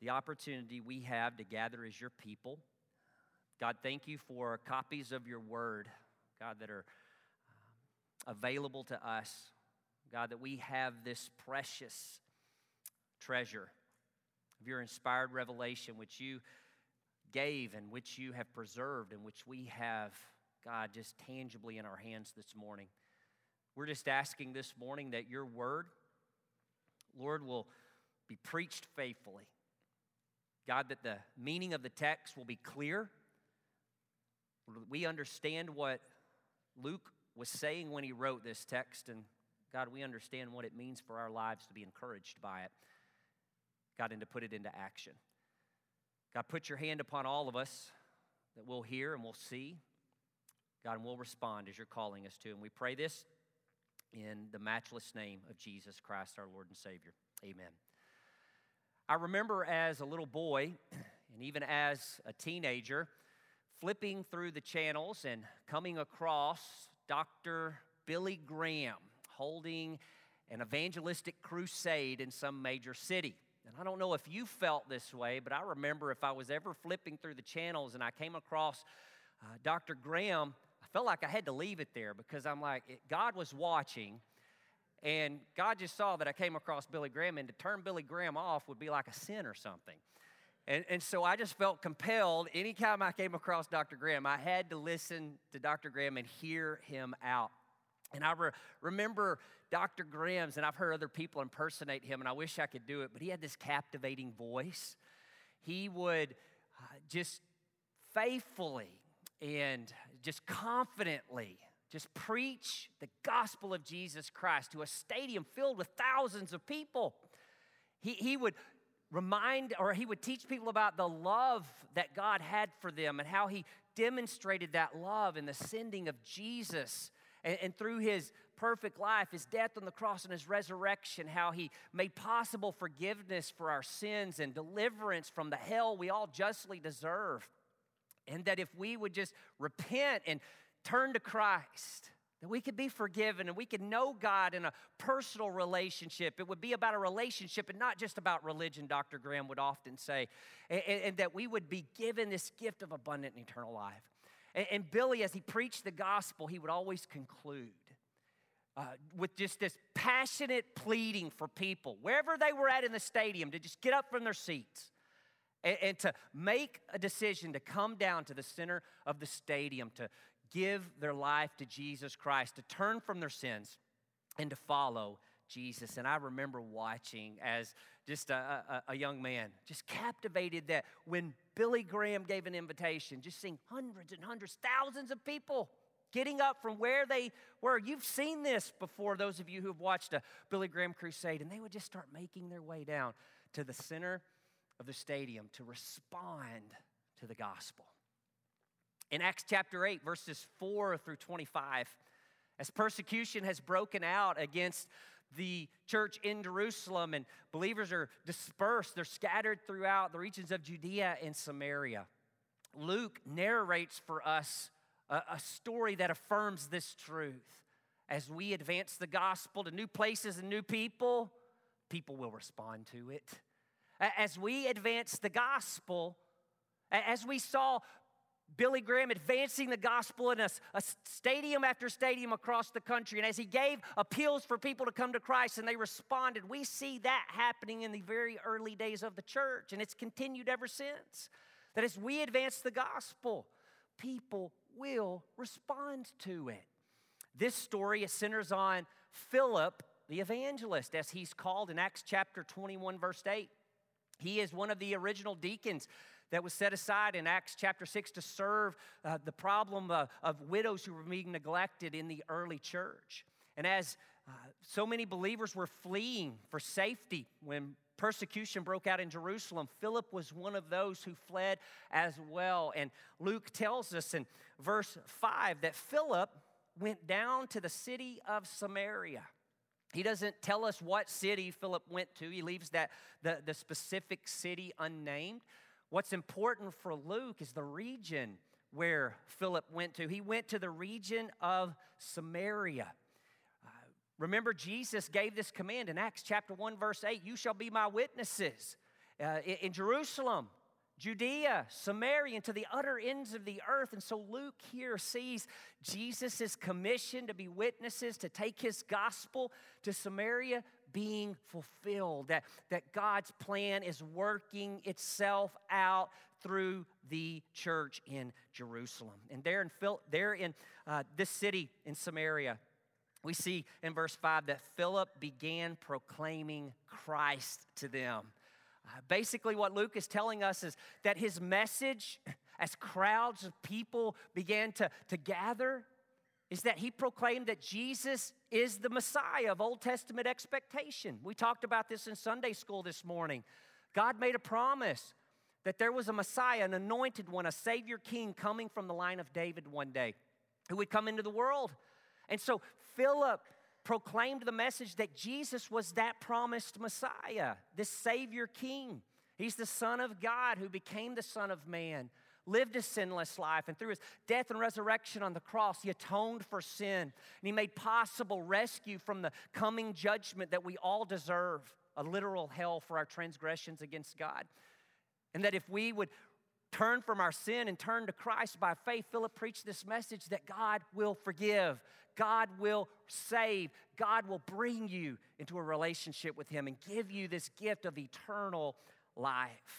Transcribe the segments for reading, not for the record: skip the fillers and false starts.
the opportunity we have to gather as your people. God, thank you for copies of your word, God, that are available to us. God, that we have this precious treasure of your inspired revelation, which you gave and which you have preserved and which we have, God, just tangibly in our hands this morning. We're just asking this morning that your word, Lord, will be preached faithfully. God, that the meaning of the text will be clear. We understand what Luke was saying when he wrote this text, and God, we understand what it means for our lives to be encouraged by it, God, and to put it into action. God, put your hand upon all of us that we'll hear and we'll see, God, and we'll respond as you're calling us to. And we pray this in the matchless name of Jesus Christ, our Lord and Savior. Amen. I remember as a little boy, and even as a teenager, flipping through the channels and coming across Dr. Billy Graham holding an evangelistic crusade in some major city. And I don't know if you felt this way, but I remember if I was ever flipping through the channels and I came across Dr. Graham, I felt like I had to leave it there because I'm like, God was watching, and God just saw that I came across Billy Graham, and to turn Billy Graham off would be like a sin or something. And so I just felt compelled, anytime I came across Dr. Graham, I had to listen to Dr. Graham and hear him out. And I remember Dr. Graham's, and I've heard other people impersonate him, and I wish I could do it, but he had this captivating voice. He would just faithfully and just confidently just preach the gospel of Jesus Christ to a stadium filled with thousands of people. He would he would teach people about the love that God had for them and how he demonstrated that love in the sending of Jesus. And through his perfect life, his death on the cross and his resurrection, how he made possible forgiveness for our sins and deliverance from the hell we all justly deserve. And that if we would just repent and turn to Christ, that we could be forgiven and we could know God in a personal relationship. It would be about a relationship and not just about religion, Dr. Graham would often say. And that we would be given this gift of abundant and eternal life. And Billy, as he preached the gospel, he would always conclude with just this passionate pleading for people, wherever they were at in the stadium, to just get up from their seats and to make a decision to come down to the center of the stadium, to give their life to Jesus Christ, to turn from their sins and to follow Jesus. And I remember watching as just a young man, just captivated that when Billy Graham gave an invitation, just seeing hundreds and hundreds, thousands of people getting up from where they were. You've seen this before, those of you who have watched a Billy Graham crusade, and they would just start making their way down to the center of the stadium to respond to the gospel. In Acts chapter 8, verses 4 through 25, as persecution has broken out against the church in Jerusalem and believers are dispersed, they're scattered throughout the regions of Judea and Samaria, Luke narrates for us a story that affirms this truth. As we advance the gospel to new places and new people, people will respond to it. As we advance the gospel, as we saw Billy Graham advancing the gospel in a stadium after stadium across the country, and as he gave appeals for people to come to Christ and they responded, we see that happening in the very early days of the church, and it's continued ever since. That as we advance the gospel, people will respond to it. This story centers on Philip the evangelist, as he's called in Acts chapter 21, verse 8. He is one of the original deacons that was set aside in Acts chapter 6 to serve the problem of widows who were being neglected in the early church. And as so many believers were fleeing for safety when persecution broke out in Jerusalem, Philip was one of those who fled as well. And Luke tells us in verse 5 that Philip went down to the city of Samaria. He doesn't tell us what city Philip went to. He leaves that the specific city unnamed. What's important for Luke is the region where Philip went to. He went to the region of Samaria. Remember, Jesus gave this command in Acts chapter 1, verse 8, you shall be my witnesses. in Jerusalem, Judea, Samaria, and to the utter ends of the earth. And so Luke here sees Jesus' commission to be witnesses, to take his gospel to Samaria being fulfilled, that God's plan is working itself out through the church in Jerusalem. And there in this city in Samaria, we see in verse 5 that Philip began proclaiming Christ to them. Basically, what Luke is telling us is that his message, as crowds of people began to gather, is that he proclaimed that Jesus is the Messiah of Old Testament expectation. We talked about this in Sunday school this morning. God made a promise that there was a Messiah, an anointed one, a Savior King coming from the line of David one day who would come into the world. And so Philip proclaimed the message that Jesus was that promised Messiah, this Savior King. He's the Son of God who became the Son of Man, lived a sinless life, and through his death and resurrection on the cross, he atoned for sin, and he made possible rescue from the coming judgment that we all deserve, a literal hell for our transgressions against God. And that if we would turn from our sin and turn to Christ by faith, Philip preached this message that God will forgive, God will save, God will bring you into a relationship with him and give you this gift of eternal life.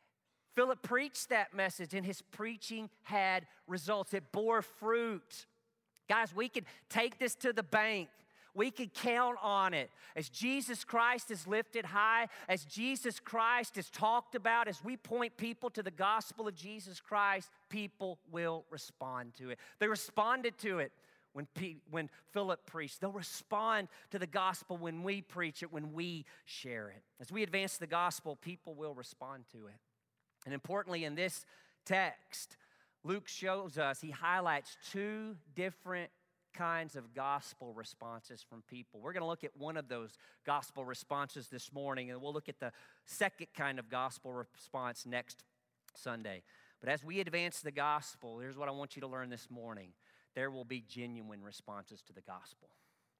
Philip preached that message, and his preaching had results. It bore fruit. Guys, we could take this to the bank. We could count on it. As Jesus Christ is lifted high, as Jesus Christ is talked about, as we point people to the gospel of Jesus Christ, people will respond to it. They responded to it when Philip preached. They'll respond to the gospel when we preach it, when we share it. As we advance the gospel, people will respond to it. And importantly, in this text, Luke shows us, he highlights two different kinds of gospel responses from people. We're going to look at one of those gospel responses this morning, and we'll look at the second kind of gospel response next Sunday. But as we advance the gospel, here's what I want you to learn this morning. There will be genuine responses to the gospel.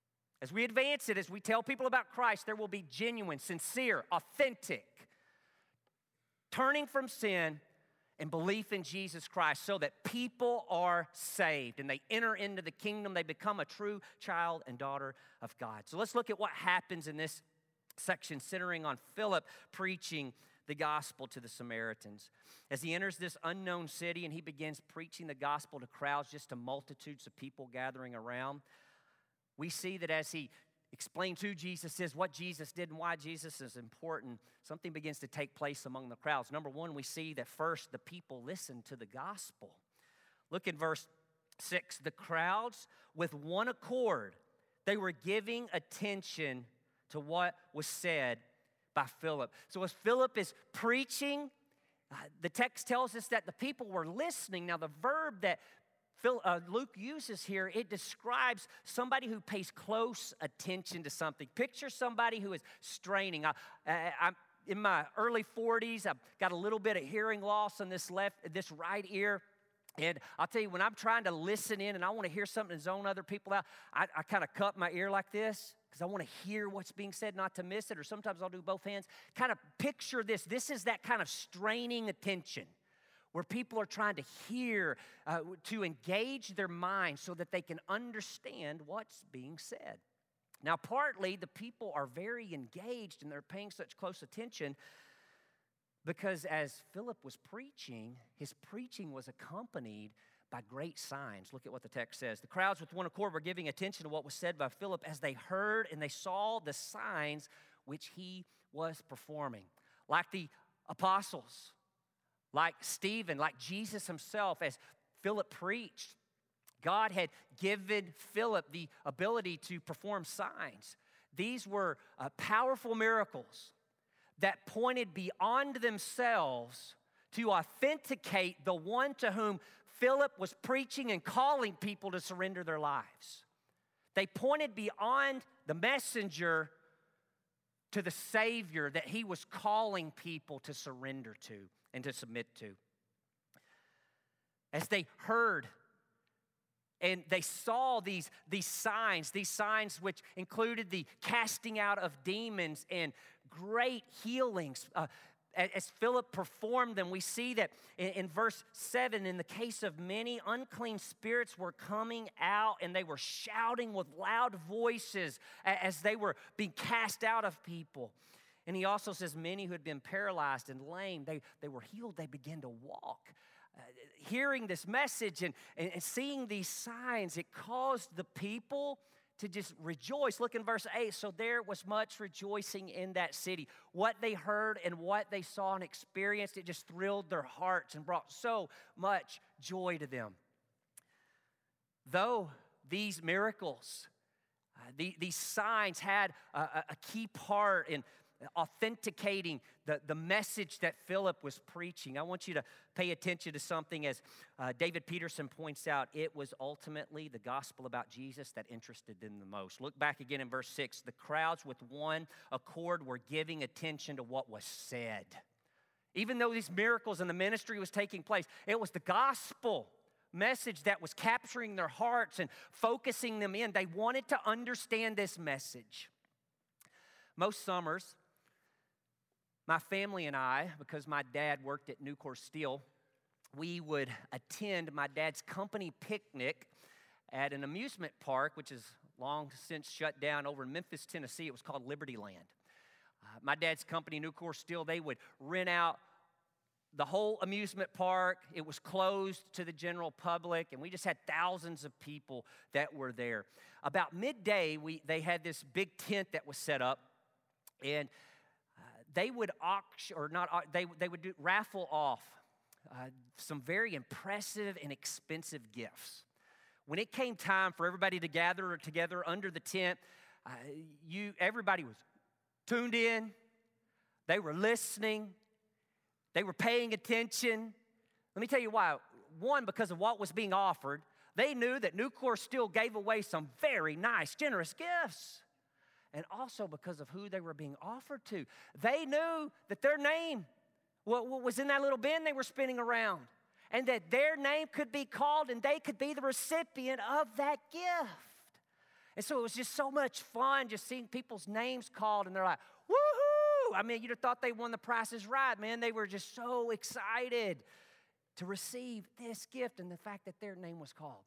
As we advance it, as we tell people about Christ, there will be genuine, sincere, authentic, turning from sin and belief in Jesus Christ so that people are saved and they enter into the kingdom. They become a true child and daughter of God. So let's look at what happens in this section centering on Philip preaching the gospel to the Samaritans. As he enters this unknown city and he begins preaching the gospel to crowds, just to multitudes of people gathering around, we see that as he explains who Jesus is, what Jesus did, and why Jesus is important, something begins to take place among the crowds. Number one, we see that first the people listen to the gospel. Look at verse 6. The crowds, with one accord, they were giving attention to what was said by Philip. So as Philip is preaching, the text tells us that the people were listening. Now the verb that Luke uses here, it describes somebody who pays close attention to something. Picture somebody who is straining. I'm in my early 40s. I've got a little bit of hearing loss on this right ear. And I'll tell you, when I'm trying to listen in and I want to hear something and zone other people out, I kind of cup my ear like this because I want to hear what's being said, not to miss it. Or sometimes I'll do both hands. Kind of picture this. This is that kind of straining attention where people are trying to hear, to engage their mind so that they can understand what's being said. Now, partly the people are very engaged and they're paying such close attention because as Philip was preaching, his preaching was accompanied by great signs. Look at what the text says. The crowds with one accord were giving attention to what was said by Philip as they heard and they saw the signs which he was performing. Like the apostles, like Stephen, like Jesus himself, as Philip preached, God had given Philip the ability to perform signs. These were powerful miracles that pointed beyond themselves to authenticate the one to whom Philip was preaching and calling people to surrender their lives. They pointed beyond the messenger to the Savior that he was calling people to surrender to and to submit to. As they heard and they saw these signs which included the casting out of demons and great healings. as Philip performed them, we see that in verse 7, in the case of many, unclean spirits were coming out and they were shouting with loud voices as they were being cast out of people. And he also says many who had been paralyzed and lame, they were healed, they began to walk. Hearing this message and seeing these signs, it caused the people to just rejoice. Look in verse 8. So there was much rejoicing in that city. What they heard and what they saw and experienced, it just thrilled their hearts and brought so much joy to them. Though these miracles, these signs had a key part in authenticating the message that Philip was preaching, I want you to pay attention to something as David Peterson points out. It was ultimately the gospel about Jesus that interested them the most. Look back again in verse 6. The crowds with one accord were giving attention to what was said. Even though these miracles and the ministry was taking place, it was the gospel message that was capturing their hearts and focusing them in. They wanted to understand this message. Most summers, my family and I, because my dad worked at Nucor Steel, we would attend my dad's company picnic at an amusement park, which is long since shut down over in Memphis, Tennessee. It was called Liberty Land. My dad's company, Nucor Steel, they would rent out the whole amusement park. It was closed to the general public, and we just had thousands of people that were there. About midday, they had this big tent that was set up, and they would raffle off some very impressive and expensive gifts. When it came time for everybody to gather together under the tent, everybody was tuned in. They were listening. They were paying attention. Let me tell you why. One, because of what was being offered. They knew that Nucor Steel gave away some very nice, generous gifts. And also because of who they were being offered to. They knew that their name, what was in that little bin they were spinning around, and that their name could be called and they could be the recipient of that gift. And so it was just so much fun just seeing people's names called, and they're like, woohoo! I mean, you'd have thought they won the Price is Right, man. They were just so excited to receive this gift and the fact that their name was called.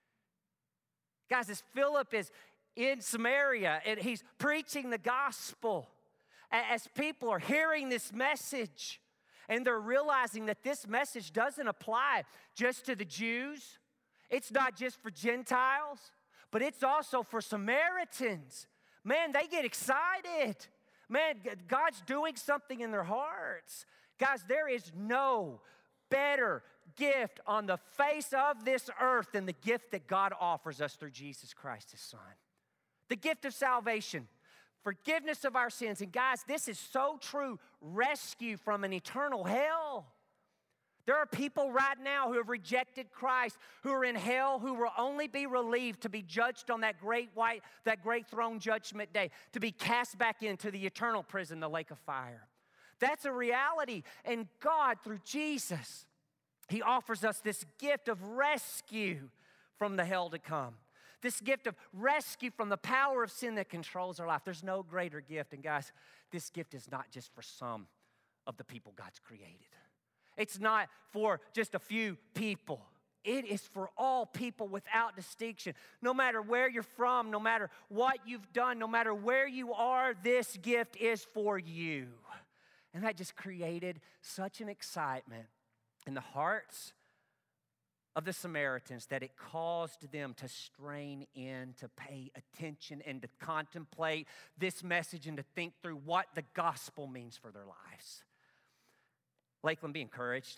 Guys, as Philip is in Samaria, and he's preaching the gospel. As people are hearing this message, and they're realizing that this message doesn't apply just to the Jews. It's not just for Gentiles, but it's also for Samaritans. Man, they get excited. Man, God's doing something in their hearts. Guys, there is no better gift on the face of this earth than the gift that God offers us through Jesus Christ, His Son. The gift of salvation, forgiveness of our sins. And guys, this is so true. Rescue from an eternal hell. There are people right now who have rejected Christ, who are in hell, who will only be relieved to be judged on that great throne judgment day, to be cast back into the eternal prison, the lake of fire. That's a reality. And God, through Jesus, He offers us this gift of rescue from the hell to come. This gift of rescue from the power of sin that controls our life. There's no greater gift. And guys, this gift is not just for some of the people God's created. It's not for just a few people. It is for all people without distinction. No matter where you're from, no matter what you've done, no matter where you are, this gift is for you. And that just created such an excitement in the hearts of the Samaritans that it caused them to strain in, to pay attention, and to contemplate this message and to think through what the gospel means for their lives. Lakeland, be encouraged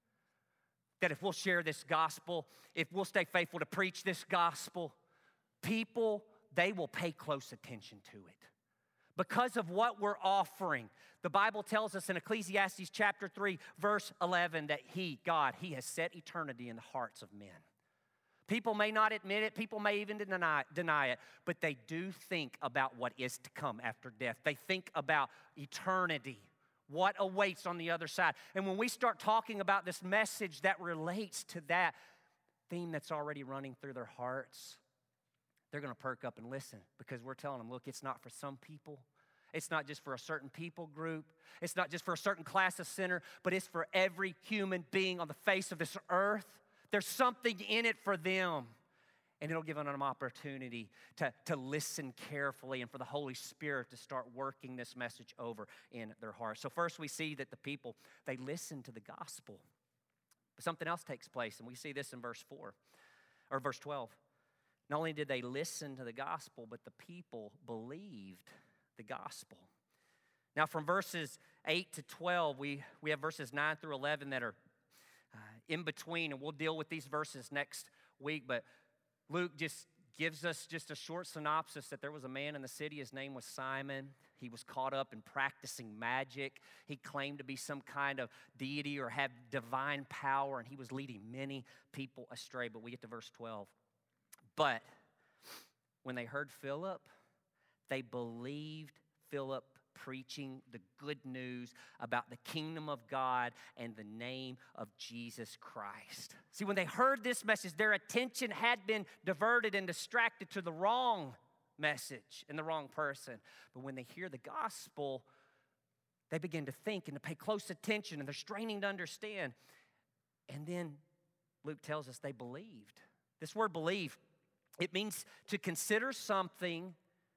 that if we'll share this gospel, if we'll stay faithful to preach this gospel, people, they will pay close attention to it. Because of what we're offering. The Bible tells us in Ecclesiastes chapter 3, verse 11, that God, He has set eternity in the hearts of men. People may not admit it, people may even deny it, but they do think about what is to come after death. They think about eternity, what awaits on the other side. And when we start talking about this message that relates to that theme that's already running through their hearts, they're going to perk up and listen, because we're telling them, look, it's not for some people. It's not just for a certain people group. It's not just for a certain class of sinner, but it's for every human being on the face of this earth. There's something in it for them. And it'll give them an opportunity to listen carefully and for the Holy Spirit to start working this message over in their hearts. So first we see that the people, they listen to the gospel. But something else takes place, and we see this in verse 4, or verse 12. Not only did they listen to the gospel, but the people believed the gospel. Now from verses 8 to 12, we have verses 9 through 11 that are in between, and we'll deal with these verses next week, but Luke just gives us just a short synopsis that there was a man in the city. His name was Simon. He was caught up in practicing magic. He claimed to be some kind of deity or have divine power, and he was leading many people astray. But we get to verse 12. But when they heard Philip, they believed Philip preaching the good news about the kingdom of God and the name of Jesus Christ. See, when they heard this message, their attention had been diverted and distracted to the wrong message and the wrong person. But when they hear the gospel, they begin to think and to pay close attention, and they're straining to understand. And then Luke tells us they believed. This word believe, it means to consider something,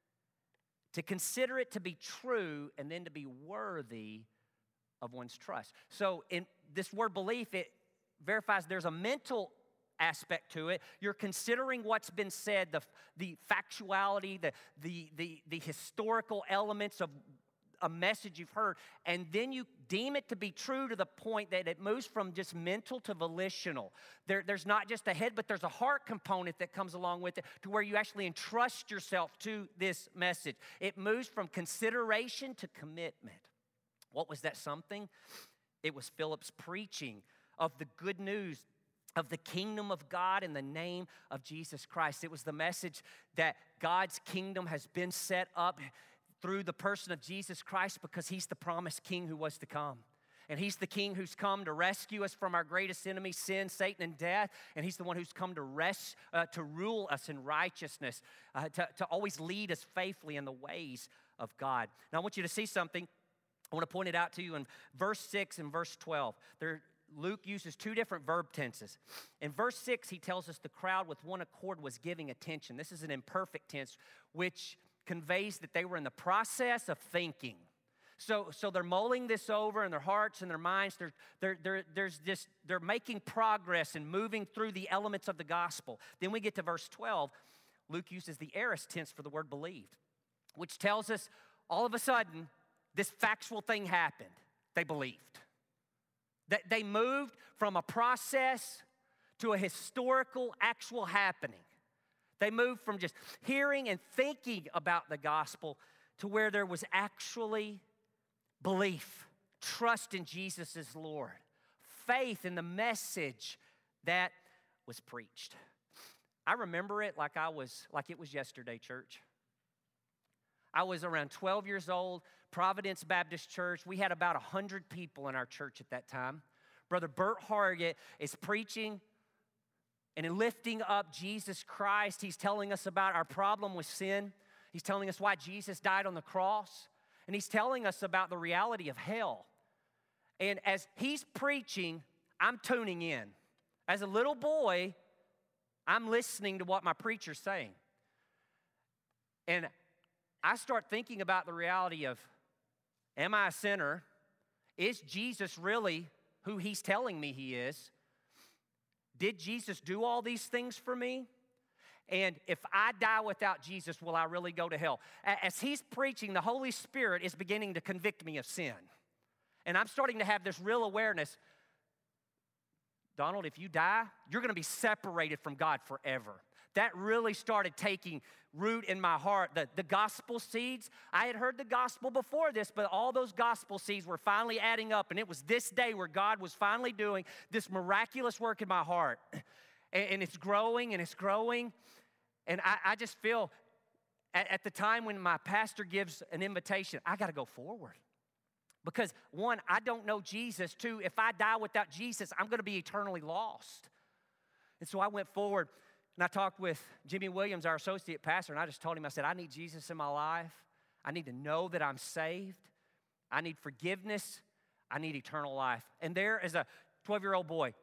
to consider it to be true, and then to be worthy of one's trust. So in this word belief, it verifies there's a mental aspect to it. You're considering what's been said, the factuality, the historical elements of a message you've heard, and then you deem it to be true to the point that it moves from just mental to volitional. There's not just a head, but there's a heart component that comes along with it to where you actually entrust yourself to this message. It moves from consideration to commitment. What was that something? It was Philip's preaching of the good news of the kingdom of God in the name of Jesus Christ. It was the message that God's kingdom has been set up through the person of Jesus Christ because he's the promised king who was to come. And he's the king who's come to rescue us from our greatest enemy, sin, Satan, and death. And he's the one who's come to rule us in righteousness, to always lead us faithfully in the ways of God. Now, I want you to see something. I want to point it out to you in verse 6 and verse 12. Luke uses two different verb tenses. In verse 6, he tells us the crowd with one accord was giving attention. This is an imperfect tense, which conveys that they were in the process of thinking. So they're mulling this over in their hearts and their minds. They're making progress and moving through the elements of the gospel. Then we get to verse 12. Luke uses the aorist tense for the word believed, which tells us all of a sudden this factual thing happened. They believed. They moved from a process to a historical, actual happening. They moved from just hearing and thinking about the gospel to where there was actually belief, trust in Jesus as Lord, faith in the message that was preached. I remember it like it was yesterday, church. I was around 12 years old, Providence Baptist Church. We had about 100 people in our church at that time. Brother Bert Hargett is preaching and in lifting up Jesus Christ. He's telling us about our problem with sin. He's telling us why Jesus died on the cross. And he's telling us about the reality of hell. And as he's preaching, I'm tuning in. As a little boy, I'm listening to what my preacher's saying. And I start thinking about the reality of, am I a sinner? Is Jesus really who he's telling me he is? Did Jesus do all these things for me? And if I die without Jesus, will I really go to hell? As he's preaching, the Holy Spirit is beginning to convict me of sin. And I'm starting to have this real awareness. Donald, if you die, you're going to be separated from God forever. That really started taking root in my heart. The gospel seeds, I had heard the gospel before this, but all those gospel seeds were finally adding up, and it was this day where God was finally doing this miraculous work in my heart. And it's growing, and it's growing, and I just feel at the time when my pastor gives an invitation, I got to go forward. Because one, I don't know Jesus. Two, if I die without Jesus, I'm going to be eternally lost. And so I went forward. And I talked with Jimmy Williams, our associate pastor, and I just told him, I said, I need Jesus in my life. I need to know that I'm saved. I need forgiveness. I need eternal life. And there, as a 12-year-old boy,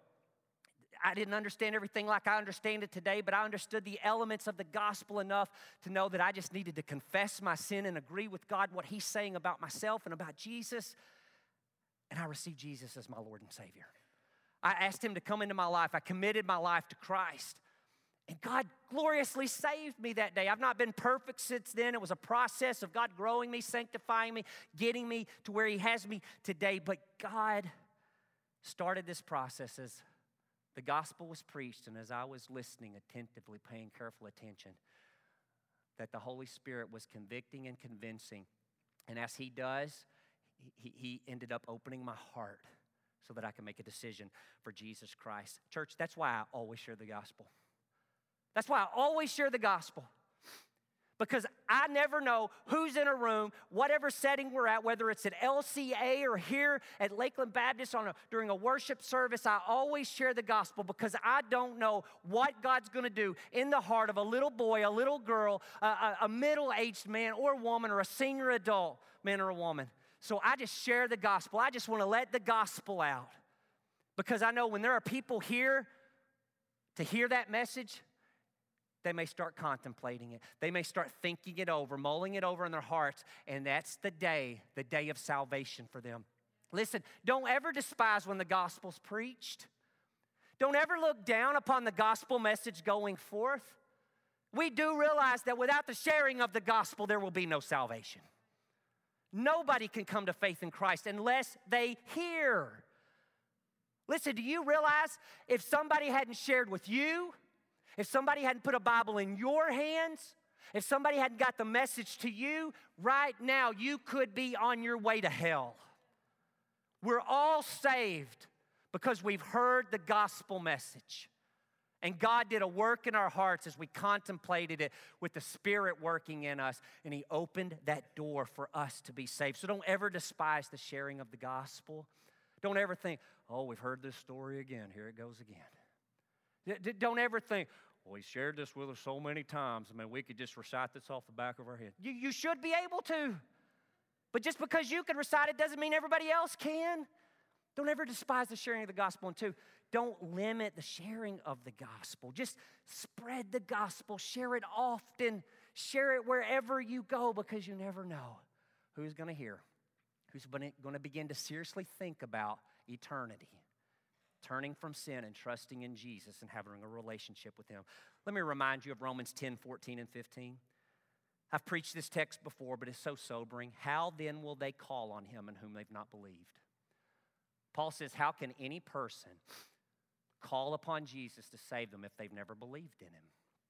I didn't understand everything like I understand it today, but I understood the elements of the gospel enough to know that I just needed to confess my sin and agree with God what He's saying about myself and about Jesus. And I received Jesus as my Lord and Savior. I asked Him to come into my life. I committed my life to Christ. And God gloriously saved me that day. I've not been perfect since then. It was a process of God growing me, sanctifying me, getting me to where He has me today. But God started this process as the gospel was preached, and as I was listening attentively, paying careful attention, that the Holy Spirit was convicting and convincing. And as He does, He ended up opening my heart so that I can make a decision for Jesus Christ. Church, that's why I always share the gospel. That's why I always share the gospel. Because I never know who's in a room, whatever setting we're at, whether it's at LCA or here at Lakeland Baptist during a worship service. I always share the gospel because I don't know what God's going to do in the heart of a little boy, a little girl, a middle-aged man or woman, or a senior adult man or a woman. So I just share the gospel. I just want to let the gospel out because I know when there are people here to hear that message, they may start contemplating it. They may start thinking it over, mulling it over in their hearts, and that's the day of salvation for them. Listen, don't ever despise when the gospel's preached. Don't ever look down upon the gospel message going forth. We do realize that without the sharing of the gospel, there will be no salvation. Nobody can come to faith in Christ unless they hear. Listen, do you realize if somebody hadn't shared with you, if somebody hadn't put a Bible in your hands, if somebody hadn't got the message to you, right now you could be on your way to hell. We're all saved because we've heard the gospel message. And God did a work in our hearts as we contemplated it with the Spirit working in us, and He opened that door for us to be saved. So don't ever despise the sharing of the gospel. Don't ever think, oh, we've heard this story again. Here it goes again. Don't ever think, well, He shared this with us so many times. I mean, we could just recite this off the back of our head. You should be able to. But just because you can recite it doesn't mean everybody else can. Don't ever despise the sharing of the gospel. And two, don't limit the sharing of the gospel. Just spread the gospel. Share it often. Share it wherever you go because you never know who's going to hear, who's going to begin to seriously think about eternity. Turning from sin and trusting in Jesus and having a relationship with Him. Let me remind you of Romans 10, 14, and 15. I've preached this text before, but it's so sobering. How then will they call on Him in whom they've not believed? Paul says, how can any person call upon Jesus to save them if they've never believed in Him?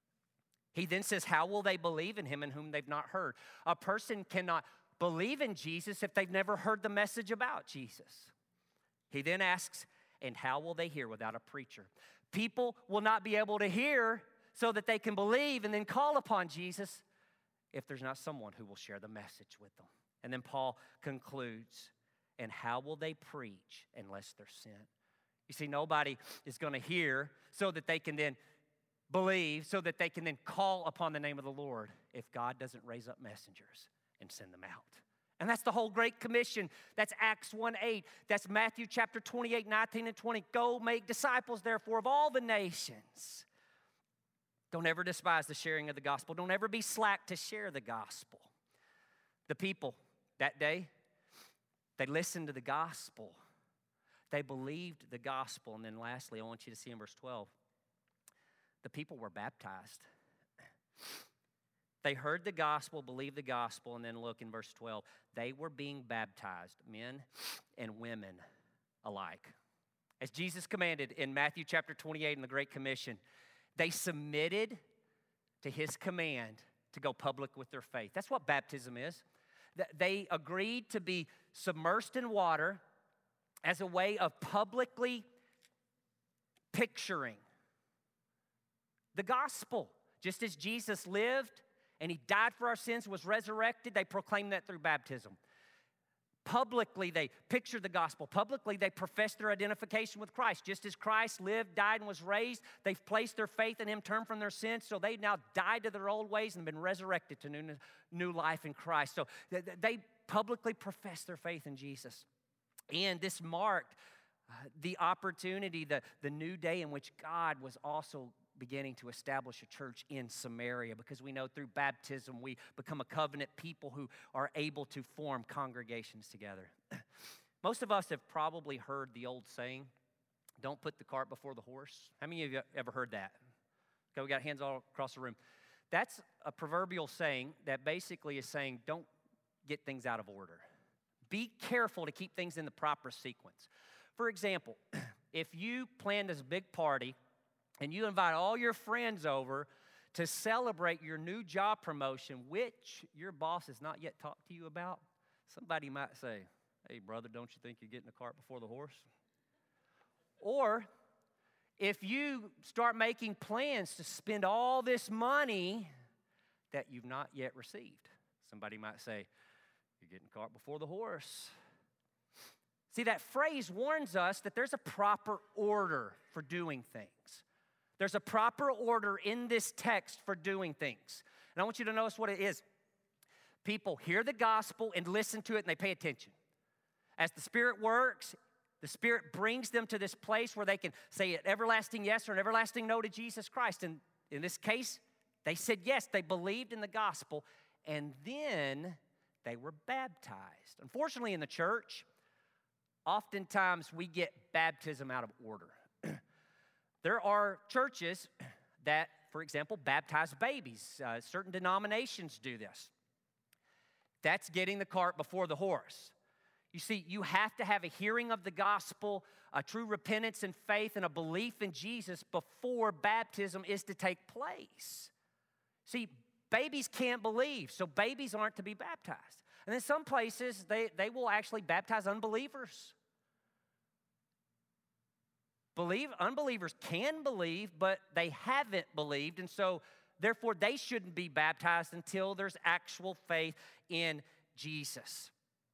He then says, how will they believe in Him in whom they've not heard? A person cannot believe in Jesus if they've never heard the message about Jesus. He then asks, and how will they hear without a preacher? People will not be able to hear so that they can believe and then call upon Jesus if there's not someone who will share the message with them. And then Paul concludes, and how will they preach unless they're sent? You see, nobody is going to hear so that they can then believe, so that they can then call upon the name of the Lord if God doesn't raise up messengers and send them out. And that's the whole Great Commission. That's Acts 1:8. That's Matthew chapter 28, 19 and 20. Go make disciples, therefore, of all the nations. Don't ever despise the sharing of the gospel. Don't ever be slack to share the gospel. The people that day, they listened to the gospel. They believed the gospel. And then lastly, I want you to see in verse 12, the people were baptized. They heard the gospel, believed the gospel, and then look in verse 12. They were being baptized, men and women alike. As Jesus commanded in Matthew chapter 28 in the Great Commission, they submitted to His command to go public with their faith. That's what baptism is. They agreed to be submersed in water as a way of publicly picturing the gospel. Just as Jesus lived and He died for our sins, was resurrected, they proclaimed that through baptism. Publicly, they picture the gospel. Publicly, they profess their identification with Christ. Just as Christ lived, died, and was raised, they've placed their faith in him, turned from their sins, so they now died to their old ways and been resurrected to new life in Christ. So they publicly profess their faith in Jesus. And this marked the opportunity, the new day in which God was also beginning to establish a church in Samaria, because we know through baptism we become a covenant people who are able to form congregations together. Most of us have probably heard the old saying, don't put the cart before the horse. How many of you ever heard that? Okay, we got hands all across the room. That's a proverbial saying that basically is saying don't get things out of order. Be careful to keep things in the proper sequence. For example, if you plan this big party and you invite all your friends over to celebrate your new job promotion, which your boss has not yet talked to you about, somebody might say, hey, brother, don't you think you're getting the cart before the horse? Or if you start making plans to spend all this money that you've not yet received, somebody might say, you're getting the cart before the horse. See, that phrase warns us that there's a proper order for doing things. There's a proper order in this text for doing things. And I want you to notice what it is. People hear the gospel and listen to it and they pay attention. As the Spirit works, the Spirit brings them to this place where they can say an everlasting yes or an everlasting no to Jesus Christ. And in this case, they said yes, they believed in the gospel, and then they were baptized. Unfortunately, in the church, oftentimes we get baptism out of order. There are churches that, for example, baptize babies. Certain denominations do this. That's getting the cart before the horse. You see, you have to have a hearing of the gospel, a true repentance and faith, and a belief in Jesus before baptism is to take place. See, babies can't believe, so babies aren't to be baptized. And in some places, they will actually baptize unbelievers. Unbelievers can believe, but they haven't believed, and so therefore they shouldn't be baptized until there's actual faith in Jesus.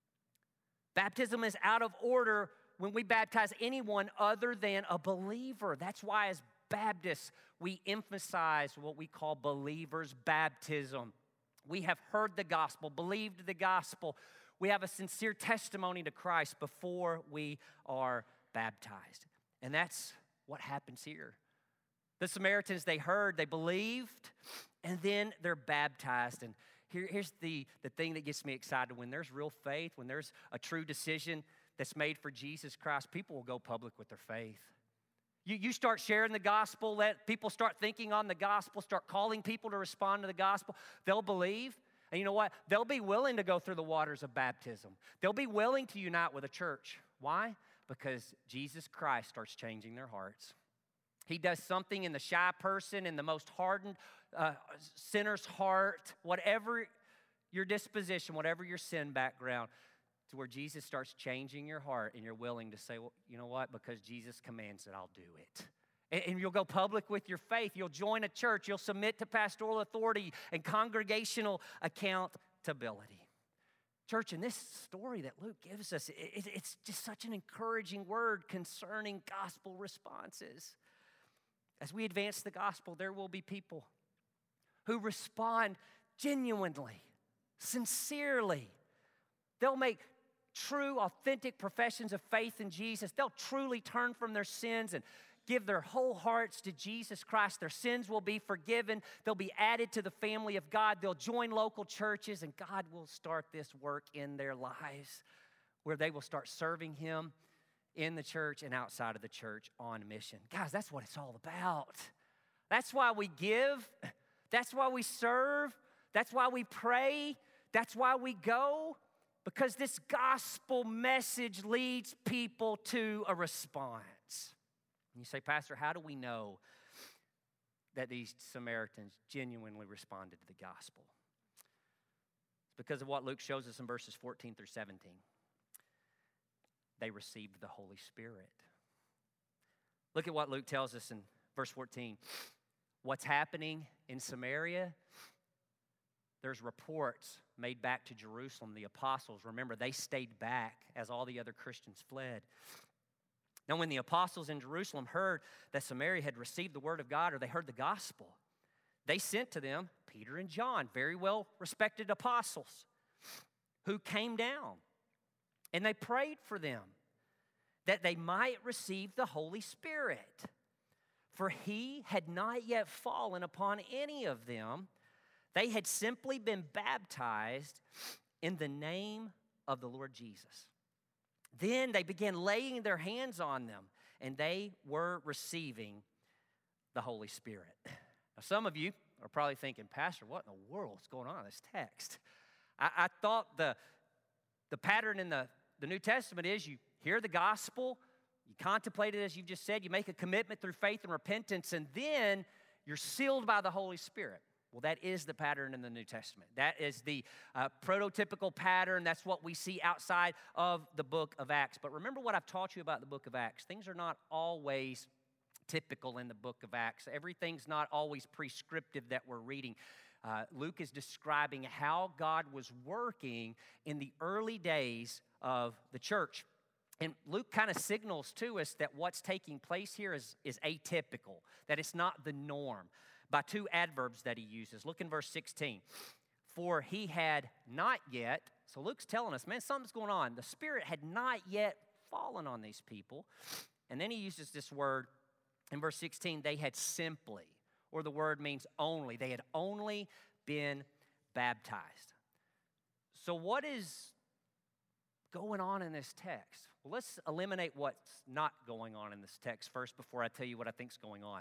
Baptism is out of order when we baptize anyone other than a believer. That's why as Baptists, we emphasize what we call believers' baptism. We have heard the gospel, believed the gospel. We have a sincere testimony to Christ before we are baptized. And that's what happens here. The Samaritans, they heard, they believed, and then they're baptized. And here's the thing that gets me excited. When there's real faith, when there's a true decision that's made for Jesus Christ, people will go public with their faith. You start sharing the gospel, let people start thinking on the gospel, start calling people to respond to the gospel. They'll believe. And you know what? They'll be willing to go through the waters of baptism. They'll be willing to unite with a church. Why? Because Jesus Christ starts changing their hearts. He does something in the shy person, in the most hardened sinner's heart, whatever your disposition, whatever your sin background, to where Jesus starts changing your heart and you're willing to say, well, you know what? Because Jesus commands it, I'll do it. And you'll go public with your faith. You'll join a church. You'll submit to pastoral authority and congregational accountability. Church, in this story that Luke gives us, it's just such an encouraging word concerning gospel responses. As we advance the gospel, there will be people who respond genuinely, sincerely. They'll make true, authentic professions of faith in Jesus. They'll truly turn from their sins and give their whole hearts to Jesus Christ. Their sins will be forgiven. They'll be added to the family of God. They'll join local churches, and God will start this work in their lives where they will start serving Him in the church and outside of the church on mission. Guys, that's what it's all about. That's why we give. That's why we serve. That's why we pray. That's why we go. Because this gospel message leads people to a response. And you say, Pastor, how do we know that these Samaritans genuinely responded to the gospel? It's because of what Luke shows us in verses 14 through 17. They received the Holy Spirit. Look at what Luke tells us in verse 14. What's happening in Samaria? there's reports made back to Jerusalem. The apostles, remember, they stayed back as all the other Christians fled. Now, when the apostles in Jerusalem heard that Samaria had received the word of God, or they heard the gospel, they sent to them Peter and John, very well respected apostles, who came down. And they prayed for them that they might receive the Holy Spirit. For he had not yet fallen upon any of them. They had simply been baptized in the name of the Lord Jesus. Then they began laying their hands on them, and they were receiving the Holy Spirit. Now, some of you are probably thinking, Pastor, what in the world is going on in this text? I thought the pattern in the New Testament is you hear the gospel, you contemplate it as you've just said, you make a commitment through faith and repentance, and then you're sealed by the Holy Spirit. Well, that is the pattern in the New Testament. That is the prototypical pattern. That's what we see outside of the book of Acts. But remember what I've taught you about the book of Acts. Things are not always typical in the book of Acts. Everything's not always prescriptive that we're reading. Luke is describing how God was working in the early days of the church. And Luke kind of signals to us that what's taking place here is atypical, that it's not the norm, by two adverbs that he uses. Look in verse 16. For he had not yet, so Luke's telling us, man, something's going on. The Spirit had not yet fallen on these people. And then he uses this word in verse 16, they had simply, or the word means only. They had only been baptized. So what is going on in this text? Well, let's eliminate what's not going on in this text first before I tell you what I think's going on.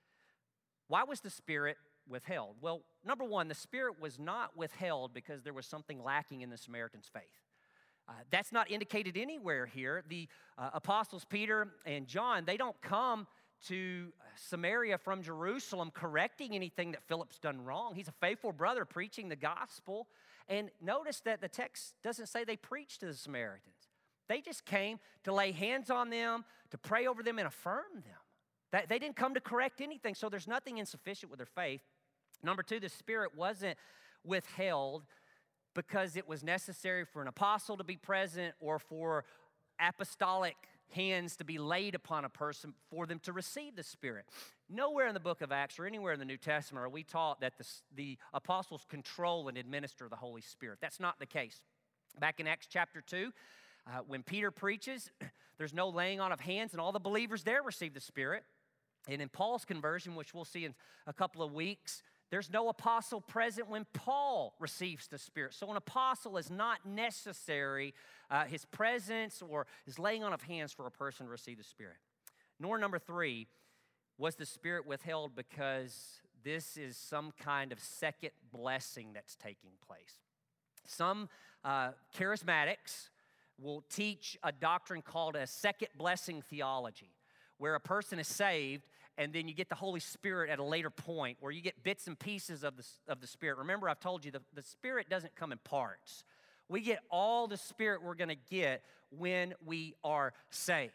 Why was the Spirit withheld? Well, number one, the Spirit was not withheld because there was something lacking in the Samaritan's faith. That's not indicated anywhere here. The apostles Peter and John, they don't come to Samaria from Jerusalem correcting anything that Philip's done wrong. He's a faithful brother preaching the gospel. And notice that the text doesn't say they preached to the Samaritans. They just came to lay hands on them, to pray over them and affirm them. They didn't come to correct anything, so there's nothing insufficient with their faith. Number two, the Spirit wasn't withheld because it was necessary for an apostle to be present or for apostolic hands to be laid upon a person for them to receive the Spirit. Nowhere in the book of Acts or anywhere in the New Testament are we taught that the apostles control and administer the Holy Spirit. That's not the case. Back in Acts chapter 2, when Peter preaches, there's no laying on of hands, and all the believers there receive the Spirit. And in Paul's conversion, which we'll see in a couple of weeks, there's no apostle present when Paul receives the Spirit. So an apostle is not necessary, his presence or his laying on of hands for a person to receive the Spirit. Nor, number three, was the Spirit withheld because this is some kind of second blessing that's taking place. Some charismatics will teach a doctrine called a second blessing theology, where a person is saved and then you get the Holy Spirit at a later point, where you get bits and pieces of the Spirit. Remember, I've told you the Spirit doesn't come in parts. We get all the Spirit we're going to get when we are saved.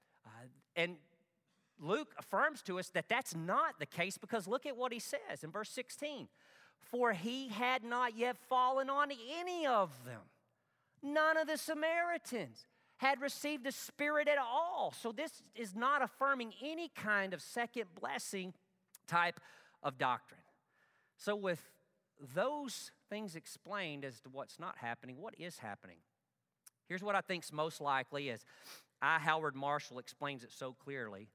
And Luke affirms to us that that's not the case, because look at what he says in verse 16. For he had not yet fallen on any of them. None of the Samaritans had received the Spirit at all. So this is not affirming any kind of second blessing type of doctrine. So with those things explained as to what's not happening, what is happening? Here's what I think's most likely, as I. Howard Marshall explains it so clearly.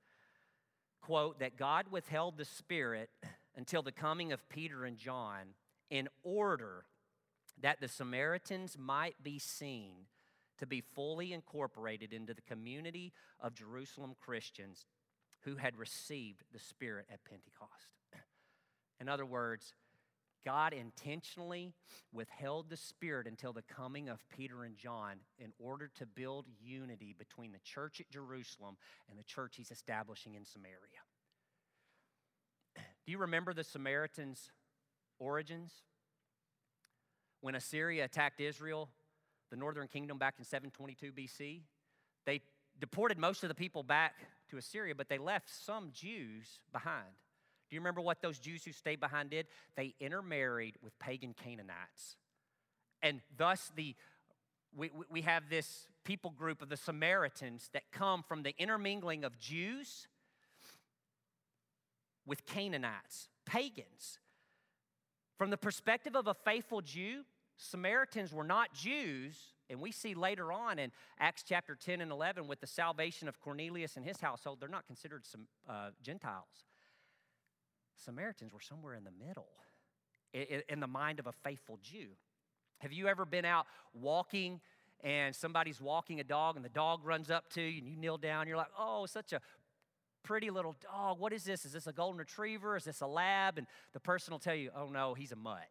Quote, that God withheld the Spirit until the coming of Peter and John in order that the Samaritans might be seen to be fully incorporated into the community of Jerusalem Christians who had received the Spirit at Pentecost. In other words, God intentionally withheld the Spirit until the coming of Peter and John in order to build unity between the church at Jerusalem and the church he's establishing in Samaria. Do you remember the Samaritans' origins? When Assyria attacked Israel, the northern kingdom, back in 722 BC, they deported most of the people back to Assyria, but they left some Jews behind. Do you remember what those Jews who stayed behind did? They intermarried with pagan Canaanites. And thus we have this people group of the Samaritans that come from the intermingling of Jews with Canaanites, pagans. From the perspective of a faithful Jew, Samaritans were not Jews, and we see later on in Acts chapter 10 and 11 with the salvation of Cornelius and his household, they're not considered some Gentiles. Samaritans were somewhere in the middle in the mind of a faithful Jew. Have you ever been out walking and somebody's walking a dog and the dog runs up to you and you kneel down, you're like, oh, such a pretty little dog. What is this? Is this a golden retriever? Is this a lab? And the person will tell you, oh no, he's a mutt.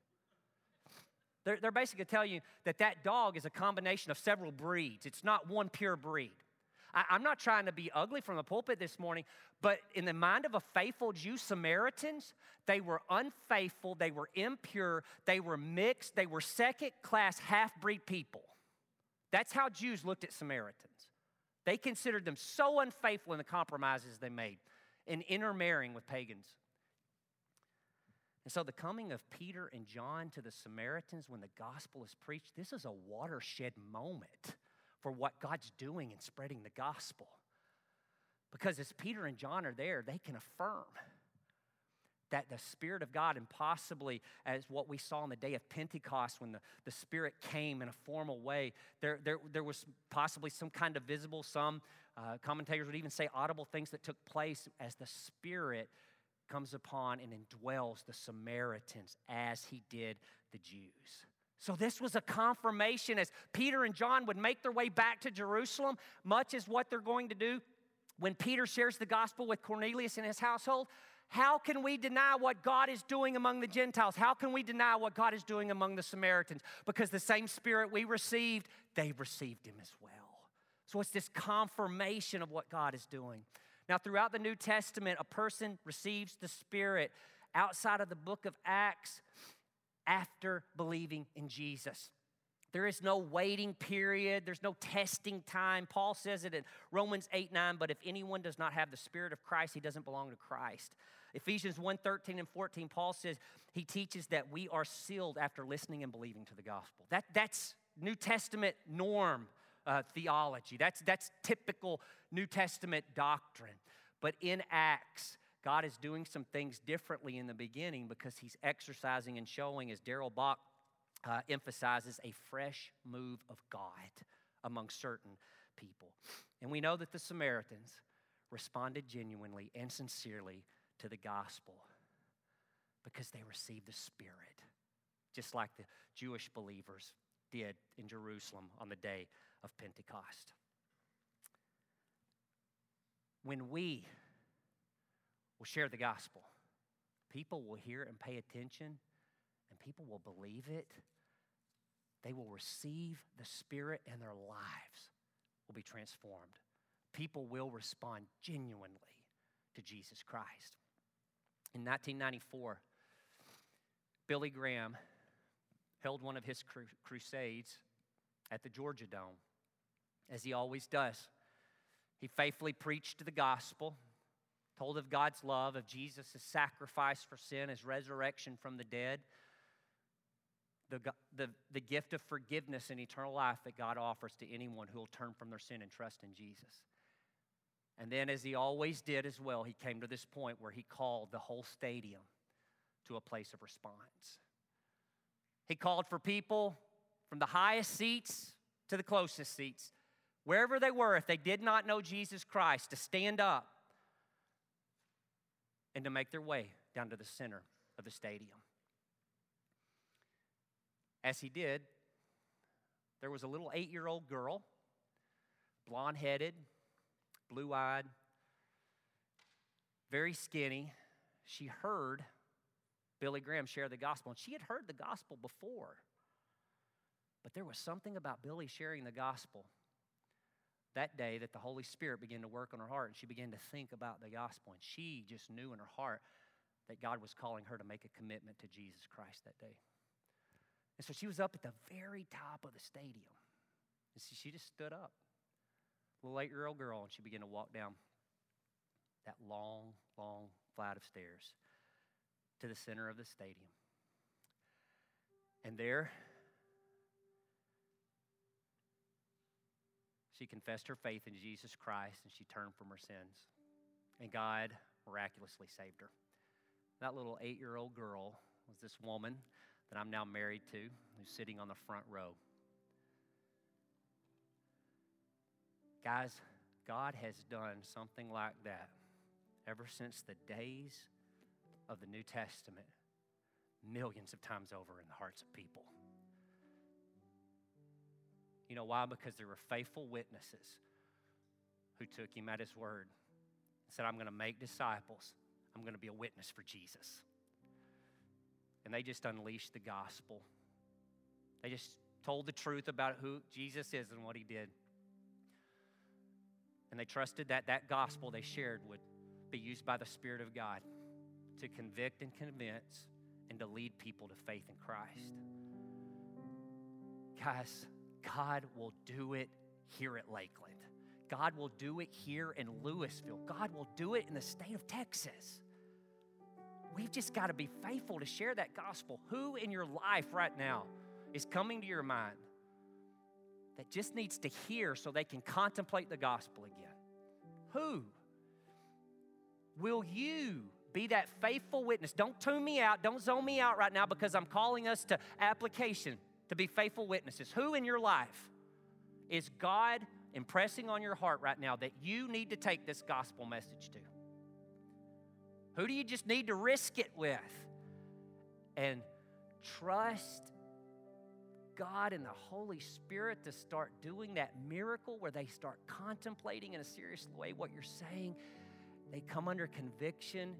They're basically telling you that dog is a combination of several breeds. It's not one pure breed. I'm not trying to be ugly from the pulpit this morning, but in the mind of a faithful Jew, Samaritans, they were unfaithful, they were impure, they were mixed, they were second-class half-breed people. That's how Jews looked at Samaritans. They considered them so unfaithful in the compromises they made in intermarrying with pagans. And so the coming of Peter and John to the Samaritans when the gospel is preached, this is a watershed moment for what God's doing in spreading the gospel. Because as Peter and John are there, they can affirm that the Spirit of God, and possibly as what we saw on the day of Pentecost when the Spirit came in a formal way, there was possibly some kind of visible, some commentators would even say audible things that took place as the Spirit comes upon and indwells the Samaritans as he did the Jews. So this was a confirmation as Peter and John would make their way back to Jerusalem, much as what they're going to do when Peter shares the gospel with Cornelius and his household. How can we deny what God is doing among the Gentiles? How can we deny what God is doing among the Samaritans? Because the same Spirit we received, they received him as well. So it's this confirmation of what God is doing. Now, throughout the New Testament, a person receives the Spirit outside of the book of Acts after believing in Jesus. There is no waiting period. There's no testing time. Paul says it in Romans 8:9, but if anyone does not have the Spirit of Christ, he doesn't belong to Christ. Ephesians 1:13 and 14, Paul says he teaches that we are sealed after listening and believing to the gospel. That's New Testament norm theology. That's typical New Testament doctrine. But in Acts, God is doing some things differently in the beginning because he's exercising and showing, as Darrell Bach emphasizes, a fresh move of God among certain people. And we know that the Samaritans responded genuinely and sincerely to the gospel because they received the Spirit, just like the Jewish believers did in Jerusalem on the day of Pentecost. When we will share the gospel, people will hear it and pay attention, and people will believe it. They will receive the Spirit, and their lives will be transformed. People will respond genuinely to Jesus Christ. In 1994, Billy Graham held one of his crusades at the Georgia Dome, as he always does. He faithfully preached the gospel, told of God's love, of Jesus' sacrifice for sin, his resurrection from the dead, the gift of forgiveness and eternal life that God offers to anyone who will turn from their sin and trust in Jesus. And then, as he always did as well, he came to this point where he called the whole stadium to a place of response. He called for people from the highest seats to the closest seats, wherever they were, if they did not know Jesus Christ, to stand up and to make their way down to the center of the stadium. As he did, there was a little 8-year-old girl, blonde-headed, blue-eyed, very skinny. She heard Billy Graham share the gospel, and she had heard the gospel before. But there was something about Billy sharing the gospel that day that the Holy Spirit began to work on her heart, and she began to think about the gospel, and she just knew in her heart that God was calling her to make a commitment to Jesus Christ that day. And so she was up at the very top of the stadium, and she just stood up, a little 8-year-old girl, and she began to walk down that long, long flight of stairs to the center of the stadium. And there, she confessed her faith in Jesus Christ, and she turned from her sins. And God miraculously saved her. That little 8-year-old girl was this woman that I'm now married to, who's sitting on the front row. Guys, God has done something like that ever since the days of the New Testament, millions of times over in the hearts of people. You know why? Because there were faithful witnesses who took him at his word and said, I'm going to make disciples. I'm going to be a witness for Jesus. And they just unleashed the gospel. They just told the truth about who Jesus is and what he did. And they trusted that that gospel they shared would be used by the Spirit of God to convict and convince and to lead people to faith in Christ. Guys, God will do it here at Lakeland. God will do it here in Louisville. God will do it in the state of Texas. We've just got to be faithful to share that gospel. Who in your life right now is coming to your mind that just needs to hear so they can contemplate the gospel again? Who? Will you be that faithful witness? Don't tune me out. Don't zone me out right now, because I'm calling us to application to be faithful witnesses. Who in your life is God impressing on your heart right now that you need to take this gospel message to? Who do you just need to risk it with? And trust God and the Holy Spirit to start doing that miracle where they start contemplating in a serious way what you're saying. They come under conviction,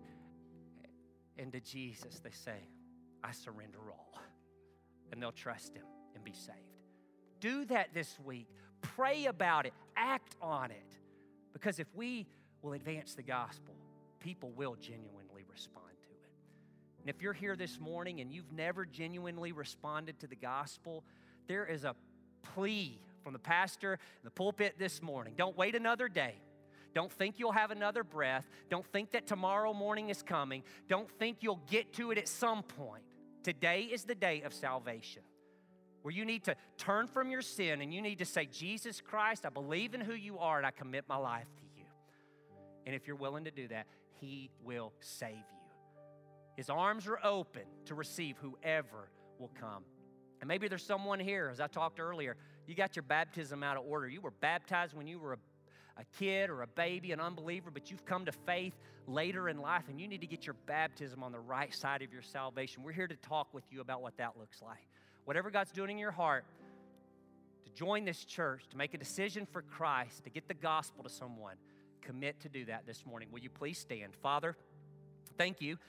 and to Jesus they say, I surrender all. And they'll trust him and be saved. Do that this week. Pray about it. Act on it. Because if we will advance the gospel, people will genuinely respond to it. And if you're here this morning and you've never genuinely responded to the gospel, there is a plea from the pastor in the pulpit this morning. Don't wait another day. Don't think you'll have another breath. Don't think that tomorrow morning is coming. Don't think you'll get to it at some point. Today is the day of salvation, where you need to turn from your sin and you need to say, Jesus Christ, I believe in who you are and I commit my life to you. And if you're willing to do that, he will save you. His arms are open to receive whoever will come. And maybe there's someone here, as I talked earlier, you got your baptism out of order. You were baptized when you were a kid or a baby, an unbeliever, but you've come to faith later in life, and you need to get your baptism on the right side of your salvation. We're here to talk with you about what that looks like. Whatever God's doing in your heart, to join this church, to make a decision for Christ, to get the gospel to someone, commit to do that this morning. Will you please stand? Father, thank you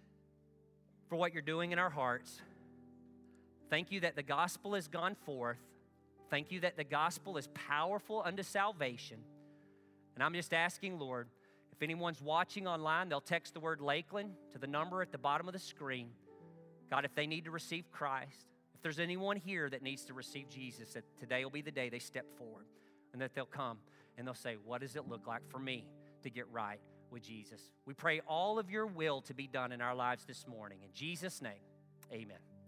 for what you're doing in our hearts. Thank you that the gospel has gone forth. Thank you that the gospel is powerful unto salvation. And I'm just asking, Lord, if anyone's watching online, they'll text the word Lakeland to the number at the bottom of the screen. God, if they need to receive Christ, if there's anyone here that needs to receive Jesus, that today will be the day they step forward and that they'll come and they'll say, what does it look like for me to get right with Jesus? We pray all of your will to be done in our lives this morning. In Jesus' name, amen.